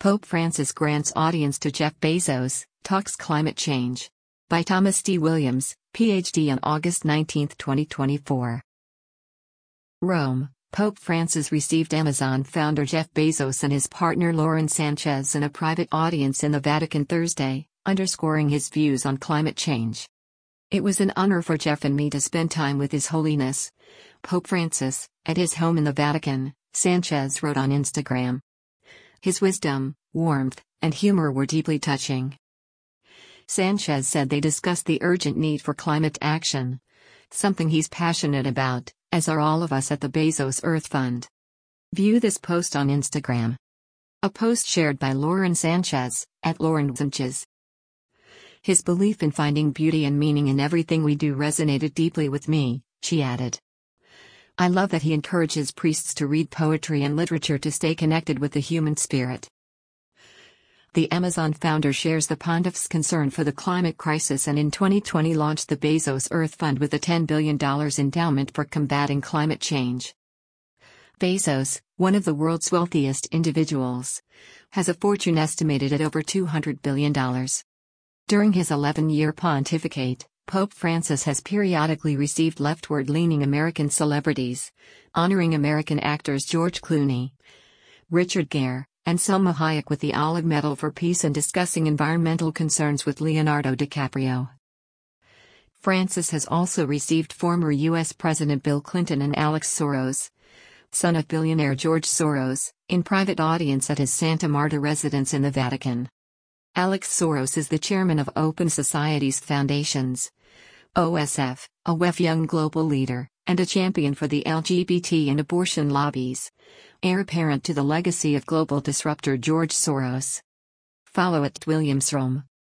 Pope Francis grants audience to Jeff Bezos, talks climate change. By Thomas D. Williams, Ph.D. on August 19, 2024. Rome, Pope Francis received Amazon founder Jeff Bezos and his partner Lauren Sanchez in a private audience in the Vatican Thursday, underscoring his views on climate change. It was an honor for Jeff and me to spend time with His Holiness, Pope Francis, at his home in the Vatican, Sanchez wrote on Instagram. His wisdom, warmth, and humor were deeply touching. Sanchez said they discussed the urgent need for climate action, something he's passionate about, as are all of us at the Bezos Earth Fund. View this post on Instagram. A post shared by Lauren Sanchez, at Lauren Sanchez. His belief in finding beauty and meaning in everything we do resonated deeply with me, she added. I love that he encourages priests to read poetry and literature to stay connected with the human spirit. The Amazon founder shares the pontiff's concern for the climate crisis and in 2020 launched the Bezos Earth Fund with a $10 billion endowment for combating climate change. Bezos, one of the world's wealthiest individuals, has a fortune estimated at over $200 billion. During his 11-year pontificate, Pope Francis has periodically received leftward-leaning American celebrities, honoring American actors George Clooney, Richard Gere, and Salma Hayek with the Olive Medal for Peace and discussing environmental concerns with Leonardo DiCaprio. Francis has also received former U.S. President Bill Clinton and Alex Soros, son of billionaire George Soros, in private audience at his Santa Marta residence in the Vatican. Alex Soros is the chairman of Open Societies Foundations, OSF, a WEF young global leader, and a champion for the LGBT and abortion lobbies, heir apparent to the legacy of global disruptor George Soros. Follow @WilliamsRome.